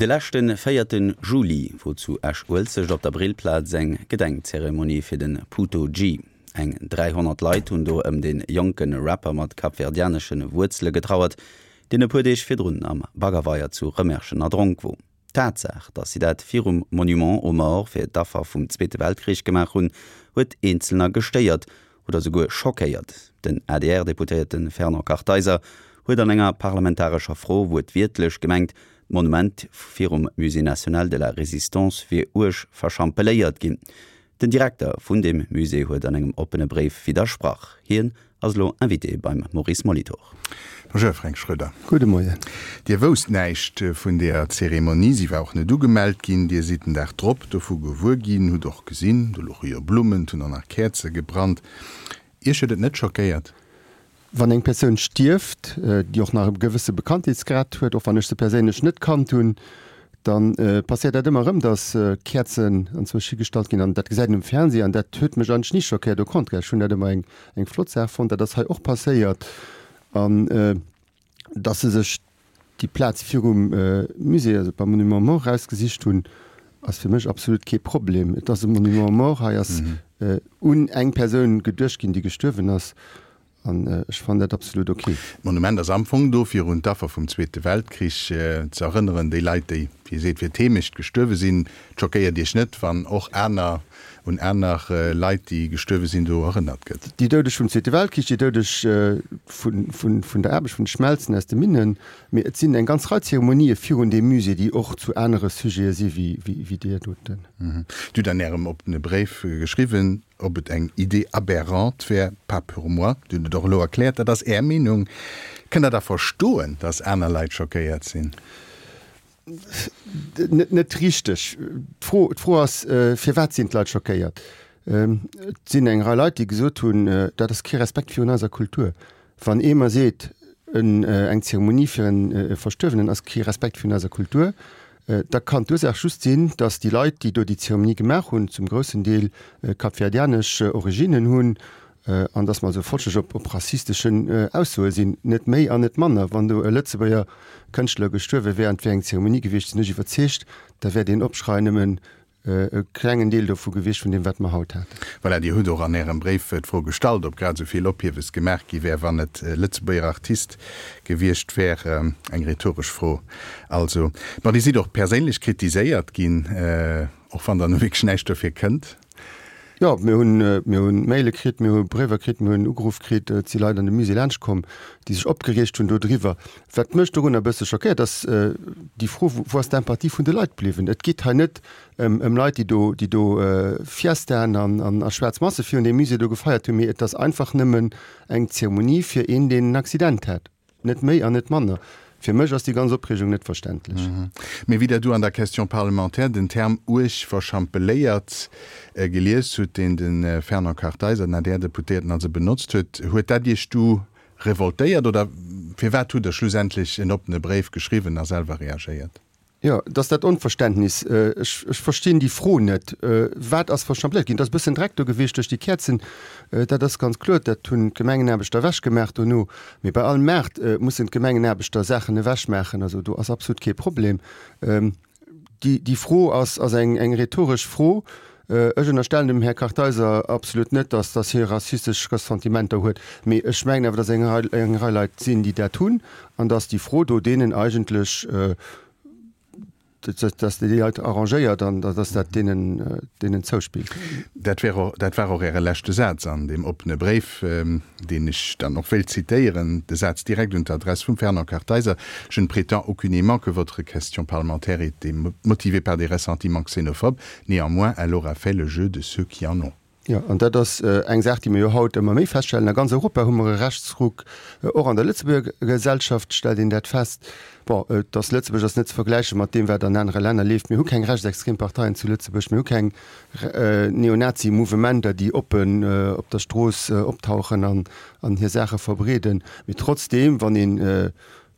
De lächten 4. Juli, wozu Ash Ulzech op der Brillplatz eng Gedenkzeremonie fir den Puto G. Eng 300 Leiit hun do den jonken Rapper mat kapverdianeschen Wurzle getrauert, den e pudeich firrunn am Baggerweier zu Remerschen erdronk wo. Tatsach, dat sie dat virum Monument o Mort fir d'Affer vum Zweite Weltkrieg gemach hun, huet einzelner gestéiert oder sogur schockéiert. Den ADR-Deputéten Ferner Karteiser huet an enger parlamentarischer Froh wot wirtlech gemengt, Monument virum Musée National de la Résistance fir Ursch verschampeléiert ginn. Den Direktor vun dem Musée huet an engem opene Brief widersprach. Hien aslo invité beim Maurice Molitor. Bonjour Frank Schröder. Gute Morgen. Dir wost neicht vun der Zeremonie, sie war auch net du gemeldt ginn, Dir sitten der Drpp do vu gewur ginn, hu doch gesinn, du loch ihr Blumen hun an nach Kerze gebrannt. Ihr schëdet net schockéiert. Wann eng Persoun stirft, die auch nach gewisse Bekanntheitsgrad huet, of wannnech se perélech net kann tun, dann passiert dat immer dass Kerzen an so Skigestalt gin an dat gesäit im Fernsehen an dat huet mech an nicht schockiert, du kon schon dat immer eng Flotz von der das auch passiert an dass se sech die Platz vir Musee also beim Monument Mort rausgesicht hun as fir mech absolut ke Problem. Dat Monument Mort ha uneng Persoun gedurcht gin, die gestürwen ass. Ich fand das absolut okay. Monument as Amfang do fir rund Daffer vum Zweite Weltkrieg ze erinnern, déi Leiit, die wie seet fir themischt gestøwe sinn, schockéiert Dich net, wann och Äner und nach Leiit, die gestøwe sinn do erinnert gëtt. Die deudech vum Zweite Weltkrieg, die deudech vun der Erbeg vun Schmelzen as de Minnen, et sinn eng ganz Zeremonie vir de Musee, die och zu enere Suje si wie Dir doten. Du dann erm op ne Brief geschriwen, ob et eng Idee aberrant wär pas pour moi, du doch lo erklärt, dat Ermenung kann da verstoen, dass Äner Leiit schockéiert sinn. Net richtig. Froh ass fir wat sind Leiit schockéiert. Sinn eng Leiit, die gesot hun, dat es ke Respekt fir unser Kultur. Wann emer seet eng Zeremonie fir en Verstöwenen ass ke Respekt fir unser Kultur, da kann du just sinn, dass die Leiit, die do die Zeremonie gemach hun zum großen Deel kapverdianisch Originen hunn, an dass man so fortg op rassistischen Aussue sinn net méi an net Manner, wann du letze beier Kënchtler gestøwe während eng Zeremoniegewicht nicht verzecht, da wär den opschreinemmen klengen Deel do vu Gewicht von dem wat man haut hat. Weil die Hudo an ihrem Brief vorgestalt, ob grad soviel ophiwes gemerk, wer wann net Lettzebauer Artist gewircht wär eng rhetorisch froh. Also man die sie doch perlich kritiséiert gin auch van der Novik Schneistoff ihr kennt. Ja, mir hunn Maile krit, mir hunn Brewer krit, mir hunn Ugruf krit, ze Leiit an de Musee Lsch kom, die sech opgerecht hun do driwer. Wat mëcht hun bësse schockéiert, dats die Fro wo as d'Empathie vun de Leiit bliwen. Et giet ha net Leiit, die do Fiestern an Schwärzmasse fir de Musee do gefeiert hun, et das einfach nëmmen eng Zeremonie fir en den Accident hett. Net méi an net Manner. Für mich ist die ganze Opregung nicht verständlich. Mir wieder du an der Question parlamentär den Term Urch verschampeléiert gelesen den Ferner Karteiser, der Deputierten also benutzt hat. Huet dat Dich du revoltéiert oder für wat du der schlussendlich in opene Brief geschrieben, selber reagiert? Ja, das ist das Unverständnis. Ich verstehe die Froh nicht. Was als verschampelt geht, das ist ein bisschen direkt gewischt durch die Kerzen. Das ist ganz klar, das tun Gemengenerbechter Wäsch gemacht und nur. Aber bei allen Märkten müssen Gemengenerbechter Sachen eine Wäsch machen. Also du hast absolut kein Problem. Die Froh als ein rhetorisch Froh, ich unterstelle dem Herr Karteiser absolut nicht, dass das hier rassistische Sentimenter hat. Aber ich meine aber, dass eine Leute sind, die das tun und dass die Froh denen eigentlich dass die halt arrangeiert dann dass dat denen zouspielt. Dat war auch ihre letzte Satz an dem opene Brief, den ich dann noch will zitieren, de Satz direkt unter Adresse vum Ferner Karteiser: Je ne prétends aucunement que votre question parlementaire était motivée par des ressentiments xénophobes, néanmoins elle aura fait le jeu de ceux qui en ont. Ja, und das eng sagt, die mir haut immer méi feststellen, der ganz Europa hummer Rechtsruck auch an der Lützeburg Gesellschaft stellt in dat fest. Das Lützeburg das net vergleiche mat dem wer an andere Länder lebt. Mir hu kein Rechtsextremparteien zu Lützeburg, mir hu kein Neonazi-Movementer, die op der Stroß optauchen an hier Sache verbreden. Mit trotzdem, wann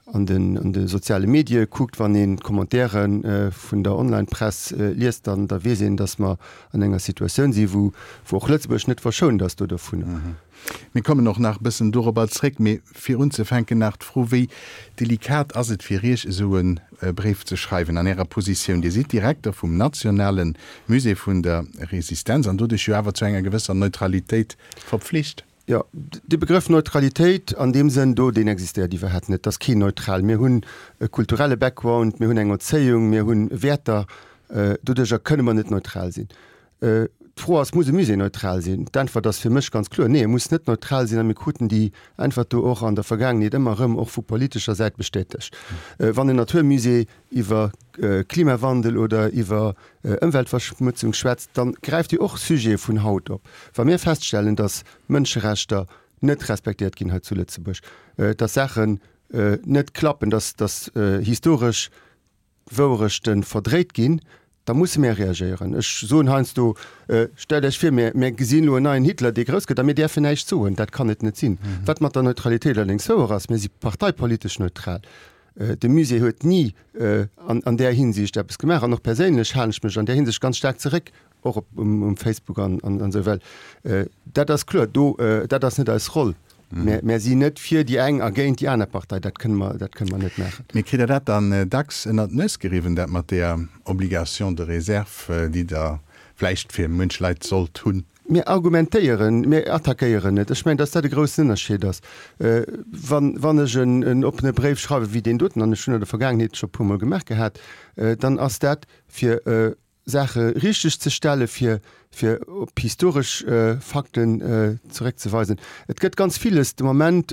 an den soziale Medien guckt, wann den Kommentaren von der Online-Presse liest, dann da wir sehen, dass man an enger Situation sie, wo auch Lützeburg nicht verschont, dass du davon. Wir kommen noch nach bisschen darüber zurück, aber für uns fängt nach froh, wie delikat ist es für euch, so einen Brief zu schreiben an ihrer Position. Die sind Direktor vom Nationalen Museum von der Resistenz und dadurch aber zu einer gewissen Neutralität verpflichtet. Ja, der Begriff Neutralität an dem Sinn, den existiert, die wir hatten nicht. Das ist kein neutral. Wir haben kulturelle Background, wir haben eine Erziehung, wir haben Werte. Dadurch können wir nicht neutral sein. Froh als muss neutral sein. Dann war das für mich ganz klar. Nee, muss nicht neutral sein, mit Kunden, die einfach auch an der Vergangenheit immer auch von politischer Seite bestätigt. Wenn ein Naturmusee über Klimawandel oder über Umweltverschmutzung schwätzt, dann greift die auch Sujet von Haut ab. Wenn wir feststellen, dass Menschenrechte nicht respektiert gehen zu Lützeburg, dass Sachen nicht klappen, dass historisch Würrechten verdreht gehen, da muss mehr reagieren. So hanst du stell dich für mir gesehen nur nein Hitler die groß damit der vielleicht so und das kann nicht ziehen. Was macht der Neutralität allerdings so aus mir sie parteipolitisch neutral. De Musee huet nie an der Hinsicht es gemacht noch persönlich mich an der Hinsicht ganz stark zurück auch Facebook an so Welt. Das klar das nicht als Rolle. Mehr sie net fir die eng agent die eine Partei dat können man net machen. Mir kre dat an Dax en dat nës geriwen, dat mat der Obligation de Reserve, die da fleicht fir Mënschleit soll tun. Mir argumentéieren mir attackieren net. Ich mein, dat de grosse Unterschied ass. Wann ech en opene Brief schreibe wie den Dutten an schon der Vergangenheit schon pummel gemerk hat, dann ass dat fir Sache richtig zu stellen für historisch Fakten zurückzuweisen. Es gibt ganz vieles im Moment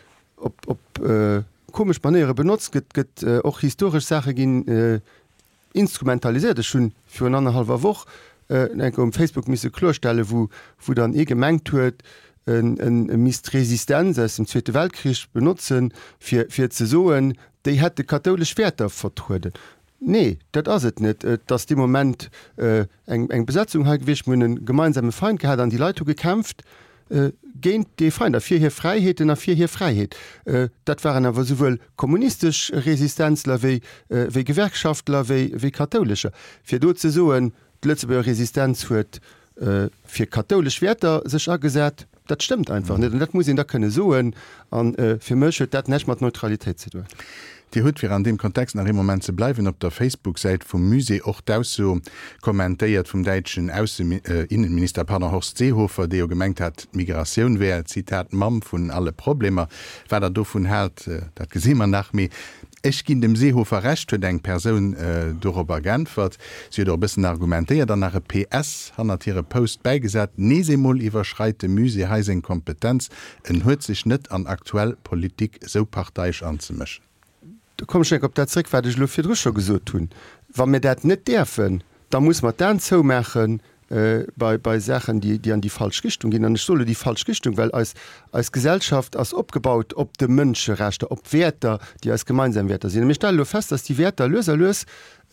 ob komisch Maniere benutzt, gibt auch historisch Sachen gehen instrumentalisiert. Schon für 1,5 Woche Facebook müsse klarstellen, wo dann gemengt wird, ein Mistresistenz aus dem Zweiten Weltkrieg benutzen für zu sagen, die hätte katholisch Werte vertreten. Nee, dat as het net, dats die Moment eng Besetzung ha gewicht mun een gemeinsame Feind gehabt an die Leitung gekämpft, géint de Feind a fir hier Freiheeten a fir hier Freiheit. Dat waren awer sowohl kommunistisch Resistenzler wie Gewerkschaftler wie katholischer. Fir do ze soen Lützeburger Resistenz huet fir katholisch Werter sech agesät, dat stimmt einfach net. Dat muss da könne soen an fir Mche dat net mat Neutralität ze tun. Die huet fir an dem Kontext nach dem Moment ze bleiwen op der Facebook-Seite vum Musee och so kommentéiert vum deitschen Innenminister Partner Horst Seehofer, der gemengt hat Migration wär Zitat Mam vun alle Probleme, wer do vun hält, dat gesinn man nach mir. Ich ginn dem Seehofer recht huet eng Perun darüber geantwort, sie do bisssen argumentéiert an nach PS han ihre Post beigesat, nesemol iwwerschreite Musee heising Kompetenz en huet sich net an aktuell Politik so parteiisch anzumischen. Komm op der Zrickfertig lo fir Drcher gesot tun. Wa mir dat net derfen, da muss man dann zo machen bei Sachen, die an die falsche Richtung gehen, an der Schule die falsche Richtung, weil als Gesellschaft als abgebaut op de Mënscherechte, op Werter, die als gemeinsam Werter sind. Ich stelle fest, dass die Werter löserlös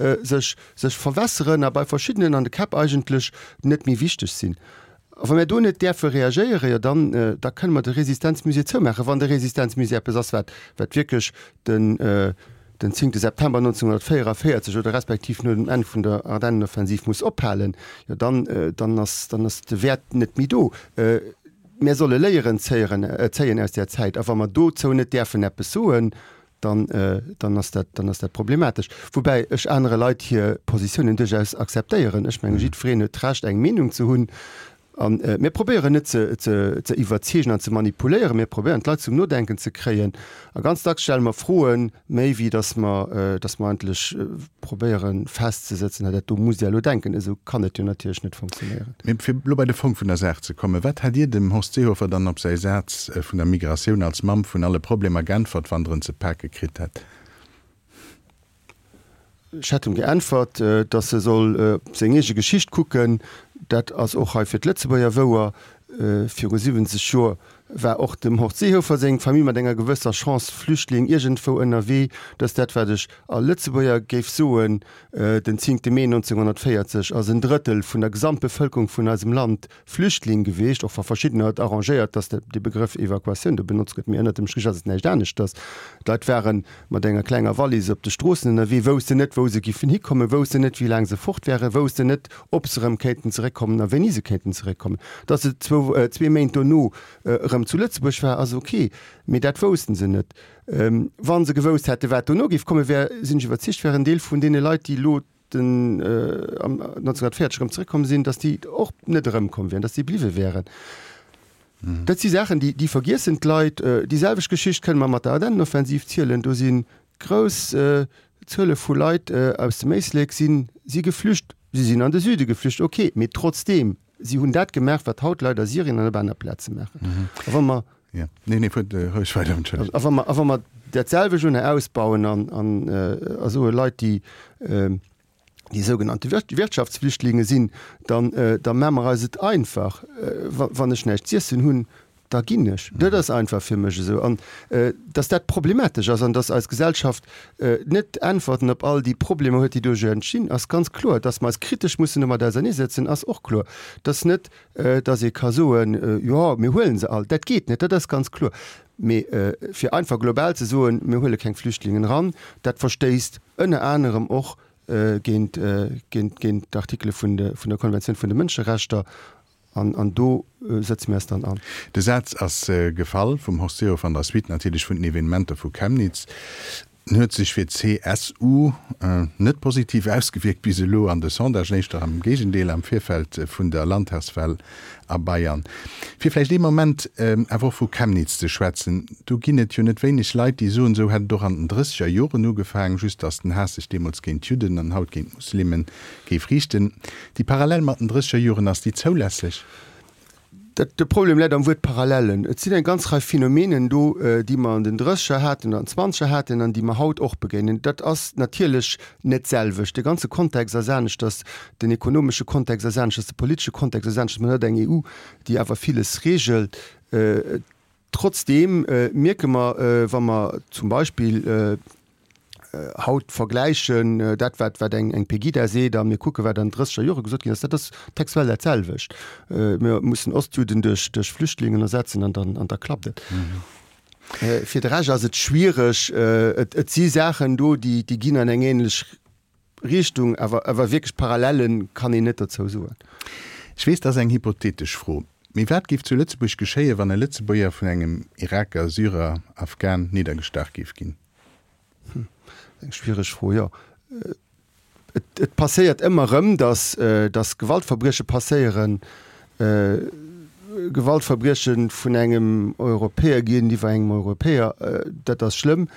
sech verwässeren, aber bei verschiedenen an der Kap eigentlich net mir wichtig sind. Aber wenn du nicht dafür reagieren, ja, dann da können wir die Resistenzmusee zumachen. Wenn der Resistenzmusee besonders wird wirklich den 10. September 1944 oder respektiv nur den Ende von der Ardennenoffensiv muss abhalten, ja, dann ist der Wert nicht mehr da. Wir sollen Lehren zeigen aus der Zeit. Aber wenn wir da so nicht dürfen besuchen, dann ist das problematisch. Wobei ich andere Leute hier Positionen durchaus akzeptieren. Ich meine, jeder nicht recht, eine Meinung zu haben. Wir probieren nicht zu überziehen und zu manipulieren, wir probieren Leute zum Nurdenken zu kreieren. Ganz Tag stellen wir frohen, wie dass wir endlich probieren festzusetzen, dass du musst ja nur denken, also kann das ja natürlich nicht funktionieren. Für bei der Funk von der Sache zu kommen, was hat ihr dem Horst Seehofer dann auf sein Satz von der Migration als Mann von alle Probleme geantwortet, wann drin zu packen gekriegt hat? Ich hatte ihm geantwortet, dass er soll seine Geschichte gucken, dat ass och fir d Letzebauer Wower fir 70 Joer war auch dem Hochseehofer seg Familie mat enger gewësser Chance Flüchtling irgendwo NRW, dats dat werdech a Lützeburger géif soen den 10. Mai 1940 as ein Drittel vun der Gesamtbevölkerung vun asem Land Flüchtling geweest, och verschiedenheit arrangiert, dats de Begriff Evakuation benutzt mir dem Schricher nicht danisch das. Dat wären mat enger klenger Wallis op de Strossen NRW, wo se net, wo se gifen hikomme, wo se net wie lang se fort wäre, wo se net op serem Käten zerekommen, a wenn nie se Käten zerekommen. Dat se 2 Mainto no zu Lützeburg war as okay, mit dat wosten se net. Wann se gewost hätte wat no gif komme sind überzicht wären Deel vun dee Leiit, die lo den am 1940 zurückkommen sind, dass die auch net kommen wären, dass die bliewe wären. Dat die Sachen, die vergis sind Leiit, dieselbeg Geschicht können man mat den offensiv zielelen, do sind groß Zölle vu Leiit aus dem Meisleg sind sie geflücht, sie sind an der Süde geflücht, okay, mit trotzdem sie hun dat gemerkt, wat haut leider Syrien an der Plätze machen. Man derselbe schon ausbauen an Leute, die sogenannte Wirtschaftsflüchtlinge sind, dann memmer se einfach wann es nicht hun da ginnech. Dat ist einfach für mich so. Und dass das problematisch ist, dass als Gesellschaft nicht antworten auf all die Probleme huet, die du entschieden ist ganz klar, dass man als kritisch muss immer da setzen, ist auch klar. Das nicht, dass ich kann sagen, ja, wir holen sie all. Das geht nicht, das ist ganz klar. Für einfach global zu sagen, wir holen keine Flüchtlinge ran, das verstehst unter anderem auch gegen die Artikel von der Konvention von den Menschenrechten. An do setzt mir dann an. De Satz als Gefall vom Hosteo van der Suite natürlich vun Evenementer vu Chemnitz huet sich fir CSU net positiv ausgewirkt bis lo an de Sonderschnechter am Gegendeel am Vierfeld vun der Landtagsfall a Bayern. Firfleich dem Moment awer vu Chemnitz ze schwätzen. Du ginnet jo net wenig Leiit, die so het doch an den 30er Jore no gefangen, just ass den Hasig demos géint Juden an haut géint Muslimen géif richten. Die parallel mat den 30er Joren ass die zoulässig. De Problem läit am wurt Parallelen. Et sind en ganz reif Phänomenen do, die man an den Drëscher hatten, an 20er hatten, an die man haut och beginnen. Dat ass natierlech net selwech. De ganze Kontext ersännech, dats den ekonomsche Kontext ersännech, der politische Kontext ersännech, man eng EU, die awer vieles regelt. Trotzdem merke man, wann man zum Beispiel haut vergleichen, dat wat eng Pegida se, da mir gucke, wat an 30er Jore gesot gin, das textuell erzählwicht. Wir mussssen Ostjuden durch Flüchtlingen ersetzen an der klappet. Fi se schwierig, et sie Sachen do, die gin an eng ähnlich Richtung, aber wirklich Parallelen kann ich net dazu suchen. Ich weiß, das eng hypothetisch froh. Wie wat gift zu Lützeburg geschéie, wann der Lützeburger vun engem Iraker, Syrer, Afghan niedergestach gif gin? Schwierig froh, ja. Et passiert immer dass Gewaltverbrechen passieren, Gewaltverbrechen vun engem Europäer gehen, die war engem Europäer, das schlimm.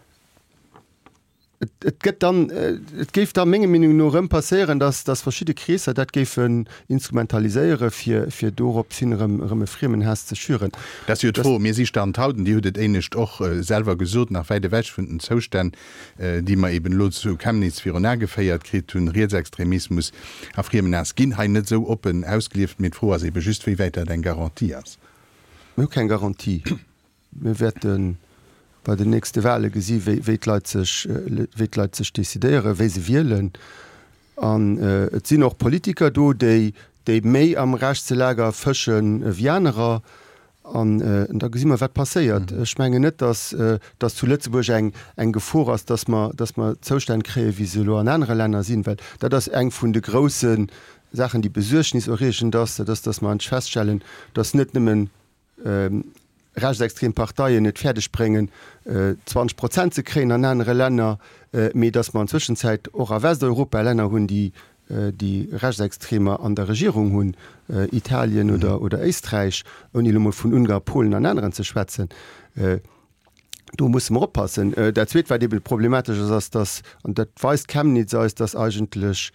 Et geif da Menge Min no passieren, dass verschiedene Krise dat gefen instrumentaliseiere fir dorop sinnremme Friemen has ze schüren. Das mir sie stand hauten, die huet nicht och selber gesot nach weide Welt vun den Zostand, die man eben lo zu Chemnitz Fiona gefeiert krit hun Rechtsextremismus a Friemen as gin ha net so open ausgelieft mit froh se just wie weiter den Garantie as. Kein Garantie. Wir werden bei der nächste Welle gesi wetleizech desideiere, wéi se wieelen an et sinn noch Politiker do, déi méi am Rechtszeläger fëschen Wienerer an da gesimmer wat passéiert. Schmenge net, dass zu Lützeburg eng Gefor ass, dass man Zostein kree wie se lo an andere Länder sinn well. Dat das eng vun de grossen Sachen, die besuerchnis orchen dass man feststellen, dats net nimmen rechtsextrem Parteien net fertig bringen 20% ze kreen an andere Länder, méi dats man Zwischenzeit och a Westeuropa Länder hunn, die Rechtsextremer an der Regierung hunn, Italien oder Österreich und die Lummer vun Ungarn, Polen an anderen ze schwätzen. Du muss man oppassen. Der Zweet war debel problematisch ass das an dat weist Chemnitz das eigentlich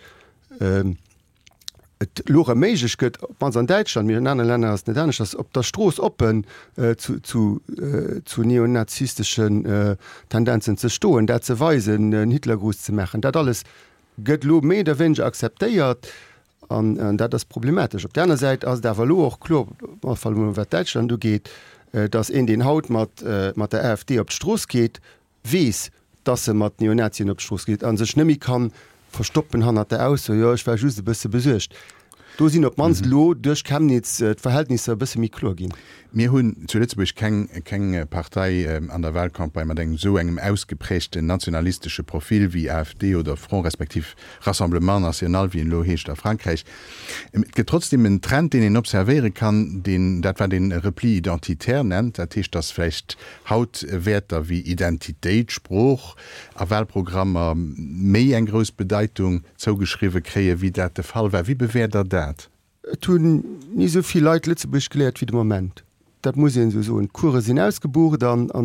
lore méigich gëtt man an Deitschland mir in anderen Länder as net dänech ass op der Stroos oppen zu neonazistischen Tendenzen ze stoen, dat ze weisen Hitlergruß ze mechen. Dat alles gëtt lo méi der Wënsch akzeptéiert an dat das problematisch. Op derner Seite ass der Valo och klo wat Deitschland du geht, dass in den Haut mat der AfD op Stroß geht, wies, dass se mat Neonazien op Stroß geht. An sech nimi kann verstoppen han der aus ja, ich war just bisse besuercht. Do sinn op mans lo duch Chemnitz Verhältnisse bisse mi klo gin. Mir hunn zuletztch keng Partei an der Wahlkampagne man denkt so engem ausgeprägte nationalistische Profil wie AfD oder Front respektiv Rassemblement National wie in Lohecht a Frankreich. Get trotzdem en Trend, den en observere kann, dat war den Repli identitär nennt, dat hicht das flecht Hautwerter wie Identität, Spruch, a Wahlprogrammer méi eng gros Bedeutung zougeschriwe kree, wie dat de Fall war. Wie bewährt dat? Tun nie sovi Leiit Lützeburg gelehrt wie de Moment. Dat muss so en Kurre sinn ausgebucht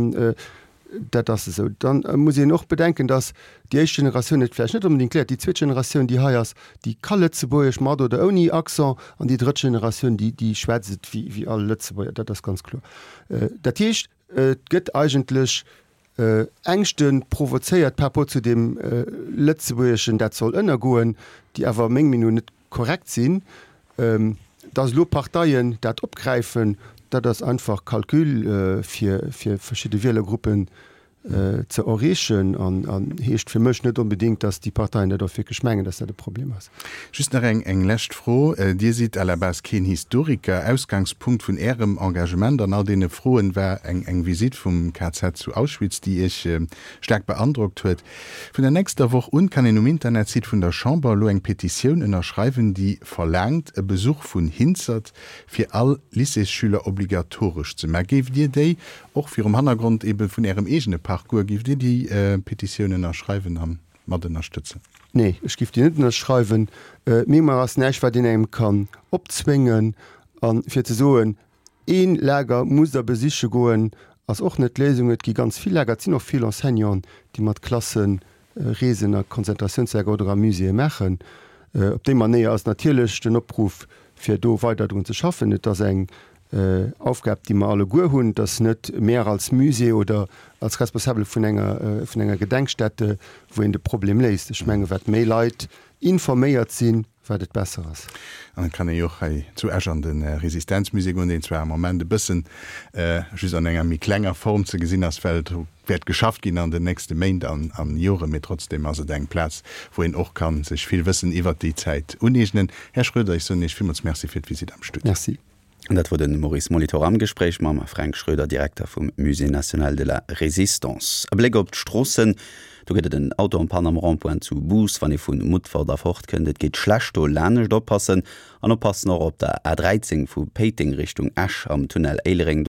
dat so. Dann muss noch bedenken, dass die echte Generation net net unbedingt klärt. Die zweite Generation, die heiers, die kann Lützeburg mat oder oni Akzent, an die dritte Generation, die schwätzet wie alle Lützeburger, dat ist ganz klar. Dat heißt, gëtt eigentlich engchten provozeiert Papo zu dem Lützeburgschen, dat soll ënner goen, die awer még Minuten net korrekt sinn, dass Loparteien dat opgreifen, dat das einfach Kalkül fir verschiedene Wählergruppen zu errechen an hecht fir mech net unbedingt, dass die Parteien net dafür geschmengen, dass de Problem hast. Just eng lächt froh, Dir sieht allebas kein Historiker Ausgangspunkt vun Ärem Engagement an all dee Froen war eng Visit vum KZ zu Auschwitz, die ich stark beandruckt huet. Von der nächster Woche kann im Internet sieht vun der Chambre lo eng Petition ënnerschreiben, die verlangt e Besuch vun Hinzert fir all Lyceeschüler obligatorisch zu gef Dir déi och fir Hintergrund eben vun Ärem egene Parcours gift Dir die Petitionen erschreiben haben mat unterstützen. Nee, ich gif die net schreiben mé ass näich wat den kann opzwingen an fir ze soen een Läger muss der besiche goen ass och net Lesung gi ganz viel Läger sinn noch viel Enseignern, die mat Klassen Reesener Konzentrationsäger oder Musee machen, op de man nee als natierlech den Opruf fir do weiter ze schaffen, net as eng Aufgabe, die man alle Gu hun, das net mehr als Musee oder als responsabel vun enger Gedenkstätte, wo de Problem leist. Ich menge wat méi Leiit informéiert sinn, werdet besser ass. Dann kann joch zu Äger den Resistenzmusik und den zwei Momente bisssen an enger mi klenger Form ze gesinn asfeld werd geschafft gin an den nächste Main an Jore mit trotzdem as deng Platz, wo en och kann sech viel wissen iwwer die Zeit unegnen. Herr Schröder, ich so nicht viel Merci fir wie Sie am Stück. Merci. Dat wurde den Maurice Molitor am Gespräch ma Frank Schröder, Direktor vom Musée National de la Résistance. A Blick op d'Strossen, du gëtt den Auto am Pan am Rampoint zu Bus, wann e vun Mutfader fortkënnet, geht schlecht o Länech oppassen, an oppassen noch op der A13 vu Peting Richtung Asch am Tunnel Eilering